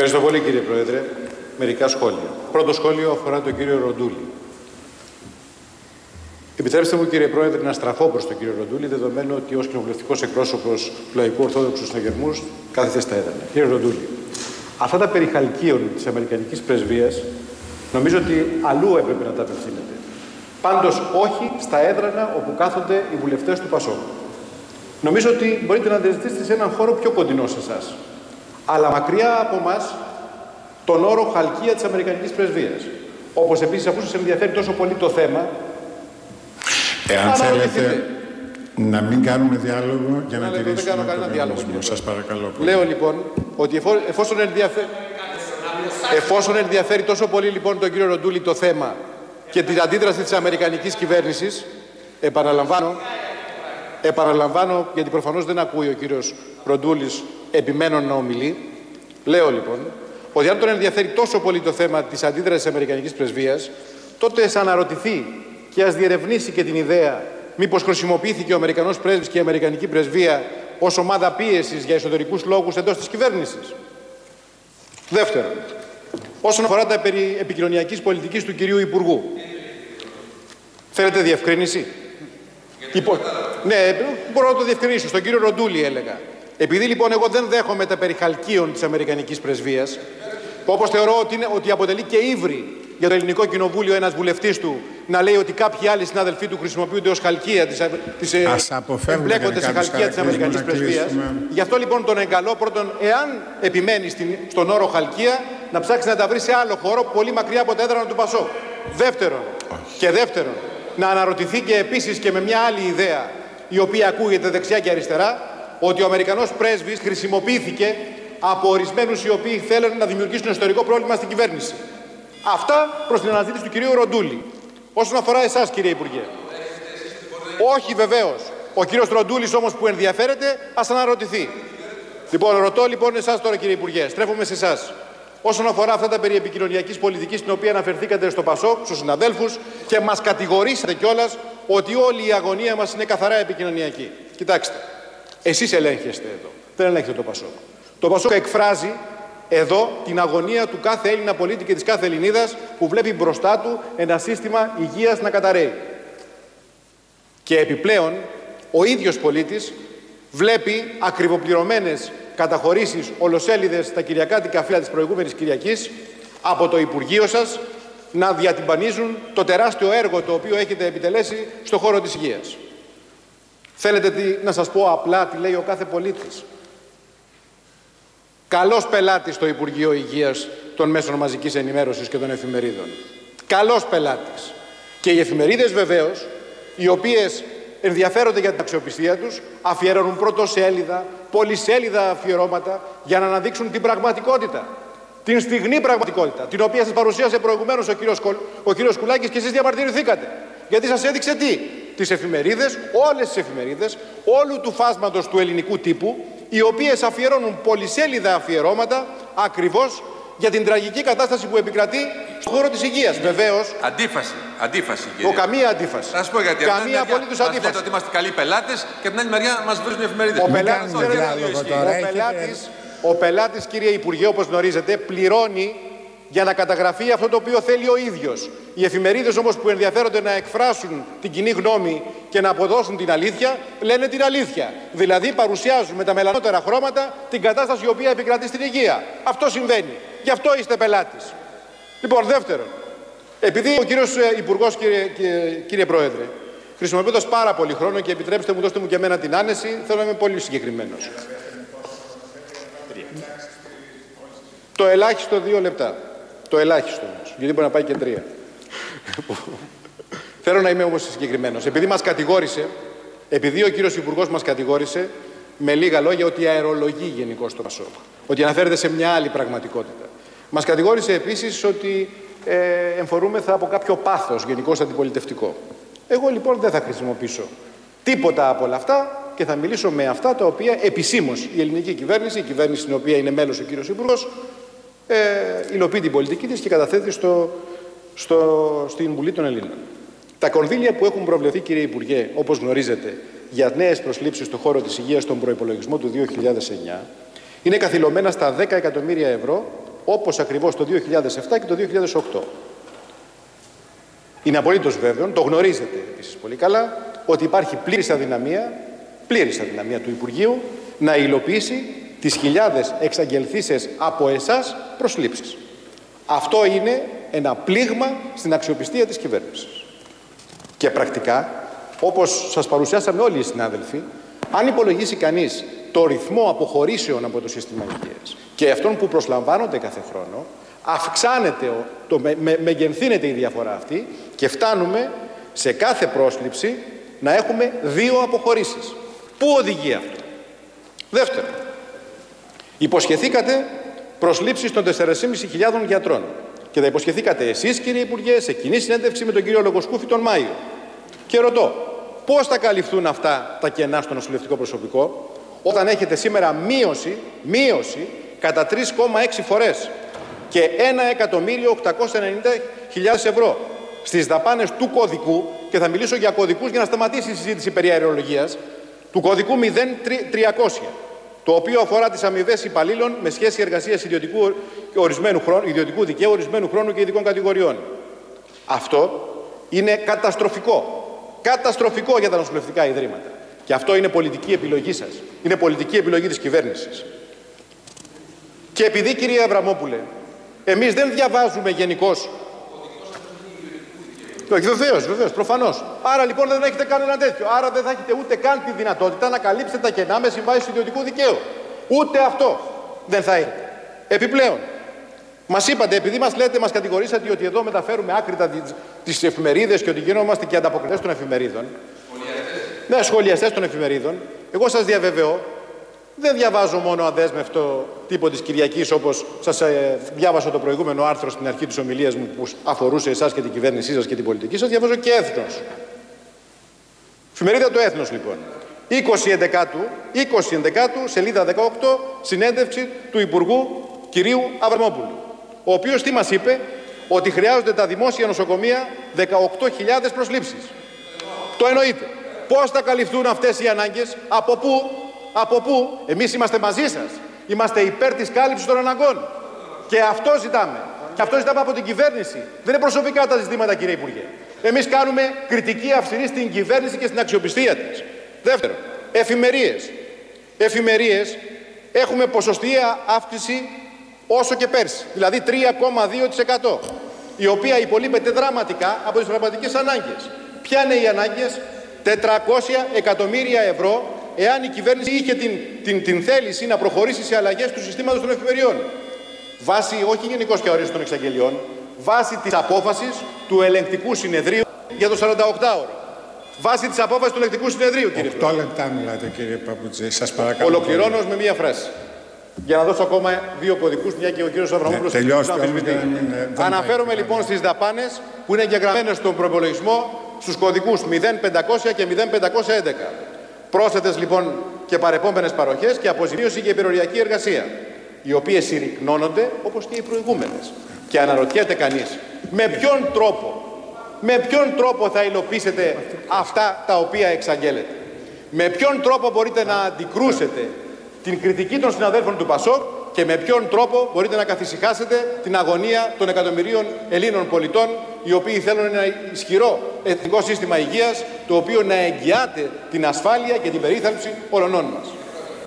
Ευχαριστώ πολύ, κύριε Πρόεδρε. Μερικά σχόλια. Πρώτο σχόλιο αφορά τον κύριο Ροντούλη. Επιτρέψτε μου, κύριε Πρόεδρε, να στραφώ προς τον κύριο Ροντούλη, δεδομένου ότι ως κοινοβουλευτικός εκπρόσωπος του Λαϊκού Ορθόδοξου Συναγερμού κάθεται στα έδρανα. Κύριε Ροντούλη, αυτά τα περί χαλκίων της Αμερικανικής Πρεσβείας νομίζω ότι αλλού έπρεπε να τα απευθύνετε. Πάντως όχι στα έδρανα όπου κάθονται οι βουλευτές του ΠΑΣΟΚ. Νομίζω ότι μπορείτε να αντιζητήσετε σε έναν χώρο πιο κοντινό σε εσάς. Αλλά μακριά από εμάς τον όρο χαλκία της Αμερικανικής Πρεσβείας. Όπως επίσης, αφού σας ενδιαφέρει τόσο πολύ το θέμα, εάν θέλετε να μην κάνουμε διάλογο για να τηρήσουμε δεν κάνω κανένα διάλογο. Σας παρακαλώ πολύ. Λέω λοιπόν ότι εφόσον ενδιαφέρει τόσο πολύ λοιπόν τον κύριο Ροντούλη το θέμα και την αντίδραση της Αμερικανικής κυβέρνησης, επαναλαμβάνω, γιατί προφανώς δεν ακούει ο κύριος Ροντούλης επιμένω να ομιλεί, λέω λοιπόν ότι αν τον ενδιαφέρει τόσο πολύ το θέμα της αντίδρασης της Αμερικανικής Πρεσβείας, τότε ας αναρωτηθεί και ας διερευνήσει και την ιδέα μήπως χρησιμοποιήθηκε ο Αμερικανός πρέσβης και η Αμερικανική Πρεσβεία ως ομάδα πίεσης για εσωτερικούς λόγους εντός της κυβέρνησης. Δεύτερον, όσον αφορά τα περί επικοινωνιακής πολιτικής του κυρίου Υπουργού, θέλετε διευκρίνηση? Ναι, μπορώ να το διευκρινίσω. Στον κύριο Ροντούλη έλεγα. Επειδή λοιπόν εγώ δεν δέχομαι τα περί χαλκίων της Αμερικανικής Πρεσβείας, όπως θεωρώ ότι αποτελεί και ύβρι για το Ελληνικό Κοινοβούλιο ένας βουλευτής του να λέει ότι κάποιοι άλλοι συνάδελφοί του χρησιμοποιούνται ως χαλκία εμπλέκονται σε χαλκία της Αμερικανικής Πρεσβείας. Γι' αυτό λοιπόν τον εγκαλώ πρώτον, εάν επιμένει στον όρο χαλκία, να ψάξει να τα βρει σε άλλο χώρο, πολύ μακριά από τα έδρανα του ΠΑΣΟΚ. Δεύτερον, να αναρωτηθεί και επίσης και με μια άλλη ιδέα, η οποία ακούγεται δεξιά και αριστερά, ότι ο Αμερικανός πρέσβης χρησιμοποιήθηκε από ορισμένους οι οποίοι θέλουν να δημιουργήσουν εσωτερικό πρόβλημα στην κυβέρνηση. Αυτά προς την αναζήτηση του κυρίου Ροντούλη. Όσον αφορά εσάς, κύριε Υπουργέ. Όχι, βεβαίως. Ο κύριος Ροντούλης όμως που ενδιαφέρεται, ας αναρωτηθεί. Λοιπόν, ρωτώ λοιπόν εσάς τώρα, κύριε Υπουργέ, στρέφομαι σε εσάς. Όσον αφορά αυτά τα περί επικοινωνιακής πολιτικής, στην οποία αναφερθήκατε στο ΠΑΣΟΚ, στους συναδέλφους και μας κατηγορήσατε κιόλας ότι όλη η αγωνία μας είναι καθαρά επικοινωνιακή. Κοιτάξτε, εσείς ελέγχεστε εδώ. Δεν ελέγχετε το ΠΑΣΟΚ. Το ΠΑΣΟΚ εκφράζει εδώ την αγωνία του κάθε Έλληνα πολίτη και της κάθε Ελληνίδας που βλέπει μπροστά του ένα σύστημα υγείας να καταρρέει. Και επιπλέον, ο ίδιος πολίτης βλέπει ακριβοπληρωμένες καταχωρήσεις ολοσέλιδες στα κυριακάτικα φύλλα της προηγούμενης Κυριακής από το Υπουργείο σας να διατυμπανίζουν το τεράστιο έργο το οποίο έχετε επιτελέσει στον χώρο της υγείας. Θέλετε να σας πω απλά τι λέει ο κάθε πολίτης? Καλός πελάτης στο Υπουργείο Υγείας των μέσων μαζικής ενημέρωσης και των εφημερίδων. Καλός πελάτης. Και οι εφημερίδες βεβαίως, οι οποίες ενδιαφέρονται για την αξιοπιστία τους, αφιερώνουν πρωτοσέλιδα, πολυσέλιδα αφιερώματα για να αναδείξουν την πραγματικότητα. Την στιγνή πραγματικότητα, την οποία σας παρουσίασε προηγουμένως ο κύριος Κουλάκης και εσείς διαμαρτυρηθήκατε. Γιατί σας έδειξε τι? Τις εφημερίδες, όλες τις εφημερίδες, όλου του φάσματος του ελληνικού τύπου, οι οποίες αφιερώνουν πολυσέλιδα αφιερώματα ακριβώς για την τραγική κατάσταση που επικρατεί στον χώρο της υγείας. Βεβαίως. Αντίφαση, κύριε. Καμία αντίφαση. Θα σας πω γιατί. Καμία απολύτως αντίφαση. Λέτε ότι είμαστε καλοί πελάτες και από την άλλη μεριά μας βρίσκουν οι εφημερίδες. Ο πελάτης, κύριε Υπουργέ, όπως γνωρίζετε, πληρώνει για να καταγραφεί αυτό το οποίο θέλει ο ίδιος. Οι εφημερίδες όμως που ενδιαφέρονται να εκφράσουν την κοινή γνώμη και να αποδώσουν την αλήθεια, λένε την αλήθεια. Δηλαδή παρουσιάζουν με τα μελανότερα χρώματα την κατάσταση η οποία επικρατεί στην υγεία. Αυτό συμβαίνει. Γι' αυτό είστε πελάτης. Λοιπόν, δεύτερον, επειδή ο κύριος Υπουργός, κύριε Πρόεδρε, χρησιμοποιώντας πάρα πολύ χρόνο και επιτρέψτε μου, δώστε μου και εμένα την άνεση, θέλω να είμαι πολύ συγκεκριμένος. Το ελάχιστο 2 λεπτά. Το ελάχιστο όμως, γιατί μπορεί να πάει και 3. Θέλω να είμαι όμως συγκεκριμένος. Επειδή ο κύριος Υπουργός μας κατηγόρησε με λίγα λόγια ότι αερολογεί γενικώς το ΠΑΣΟΚ, ότι αναφέρεται σε μια άλλη πραγματικότητα. Μας κατηγόρησε επίσης ότι εμφορούμεθα από κάποιο πάθος γενικώς αντιπολιτευτικό. Εγώ λοιπόν δεν θα χρησιμοποιήσω τίποτα από όλα αυτά και θα μιλήσω με αυτά τα οποία επισήμως η ελληνική κυβέρνηση, η κυβέρνηση στην οποία είναι μέλος ο κύριος Υπουργός, υλοποιεί την πολιτική της και καταθέτει στην Βουλή των Ελλήνων. Τα κονδύλια που έχουν προβλεφθεί, κύριε Υπουργέ, όπως γνωρίζετε, για νέες προσλήψεις στον χώρο της υγείας στον προϋπολογισμό του 2009, είναι καθυλωμένα στα 10 εκατομμύρια ευρώ όπως ακριβώς το 2007 και το 2008. Είναι απολύτως βέβαιο, το γνωρίζετε επίσης πολύ καλά, ότι υπάρχει πλήρης αδυναμία του Υπουργείου να υλοποιήσει τις χιλιάδες εξαγγελθήσεις από εσάς προσλήψεις. Αυτό είναι ένα πλήγμα στην αξιοπιστία της κυβέρνησης. Και πρακτικά, όπως σας παρουσιάσαμε όλοι οι συνάδελφοι, αν υπολογίσει κανείς το ρυθμό αποχωρήσεων από το σύστημα υγείας και αυτών που προσλαμβάνονται κάθε χρόνο, αυξάνεται, μεγενθύνεται η διαφορά αυτή και φτάνουμε σε κάθε πρόσληψη να έχουμε 2 αποχωρήσεις. Πού οδηγεί αυτό? Δεύτερον, υποσχεθήκατε προσλήψεις των 4.500 γιατρών και τα υποσχεθήκατε εσείς, κύριε Υπουργέ, σε κοινή συνέντευξη με τον κύριο Λογοσκούφη τον Μάιο. Και ρωτώ, πώς θα καλυφθούν αυτά τα κενά στο νοσηλευτικό προσωπικό όταν έχετε σήμερα μείωση κατά 3,6 φορές και 1.890.000 ευρώ στις δαπάνες του κωδικού, και θα μιλήσω για κωδικούς για να σταματήσει η συζήτηση περί αερολογίας, του κωδικού 0300, το οποίο αφορά τις αμοιβές υπαλλήλων με σχέση εργασίας ιδιωτικού δικαίου ορισμένου χρόνου και ειδικών κατηγοριών. Αυτό είναι καταστροφικό για τα νοσηλευτικά ιδρύματα. Και αυτό είναι πολιτική επιλογή σας. Είναι πολιτική επιλογή της κυβέρνησης. Και επειδή, κυρία Αβραμόπουλε, εμείς δεν διαβάζουμε γενικώς. Βεβαίως, προφανώς. Άρα λοιπόν δεν έχετε κανένα τέτοιο. Άρα δεν θα έχετε ούτε καν τη δυνατότητα να καλύψετε τα κενά με συμβάσεις ιδιωτικού δικαίου. Ούτε αυτό δεν θα έχετε. Επιπλέον, μας είπατε, επειδή μας κατηγορήσατε ότι εδώ μεταφέρουμε άκρητα τις εφημερίδες και ότι γινόμαστε και ανταποκριτές των εφημερίδων. Ναι, σχολιαστές των εφημερίδων. Εγώ σας διαβεβαιώ, δεν διαβάζω μόνο αδέσμευτο τύπο της Κυριακής, όπως σας διάβασα το προηγούμενο άρθρο στην αρχή της ομιλίας μου που αφορούσε εσάς και την κυβέρνησή σας και την πολιτική σας. Διαβάζω και Έθνος. Εφημερίδα του Έθνος, λοιπόν. 20 Ενδεκάτου, σελίδα 18, συνέντευξη του Υπουργού κυρίου Αβραμόπουλου, ο οποίος τι μας είπε? Ότι χρειάζονται τα δημόσια νοσοκομεία 18.000 προσλήψεις. Το εννοείτε? Πώς θα καλυφθούν αυτές οι ανάγκες? Από πού? Εμείς είμαστε μαζί σας. Είμαστε υπέρ της κάλυψης των αναγκών. Και αυτό ζητάμε. Και αυτό ζητάμε από την κυβέρνηση. Δεν είναι προσωπικά τα ζητήματα, κύριε Υπουργέ. Εμείς κάνουμε κριτική αυστηρή στην κυβέρνηση και στην αξιοπιστία της. Δεύτερον, εφημερίες έχουμε ποσοστιαία αύξηση όσο και πέρσι. Δηλαδή 3,2%. Η οποία υπολείπεται δραματικά από τις πραγματικές ανάγκες. Ποια είναι οι ανάγκες? 400 εκατομμύρια ευρώ, εάν η κυβέρνηση είχε την θέληση να προχωρήσει σε αλλαγές του συστήματος των εφημεριών. Βάσει, όχι γενικώς και ορίστων των εξαγγελιών, βάσει της απόφασης του ελεγκτικού συνεδρίου για το 48ωρο. Βάσει της απόφασης του ελεγκτικού συνεδρίου, κύριε Πρόεδρε. 8 λεπτά μιλάτε, κύριε Παπούτζη. Σας παρακαλώ. Ολοκληρώνω με μία φράση. Για να δώσω ακόμα 2 κωδικούς, μια και ο κύριος Αβραμόπουλος αναφέρομαι λοιπόν στις δαπάνες που είναι εγγεγραμμένες στον προϋπολογισμό στους κωδικούς 0500 και 0511. Πρόσθετες λοιπόν και παρεπόμενες παροχές και αποζημίωση για υπεροριακή εργασία, οι οποίες συρρυκνώνονται όπως και οι προηγούμενες. Και αναρωτιέται κανείς, με ποιον τρόπο θα υλοποιήσετε αυτά τα οποία εξαγγέλλετε? Με ποιον τρόπο μπορείτε να αντικρούσετε την κριτική των συναδέλφων του ΠΑΣΟΚ και με ποιον τρόπο μπορείτε να καθησυχάσετε την αγωνία των εκατομμυρίων Ελλήνων πολιτών, οι οποίοι θέλουν ένα ισχυρό εθνικό σύστημα υγείας, το οποίο να εγγυάται την ασφάλεια και την περίθαλψη όλων μας.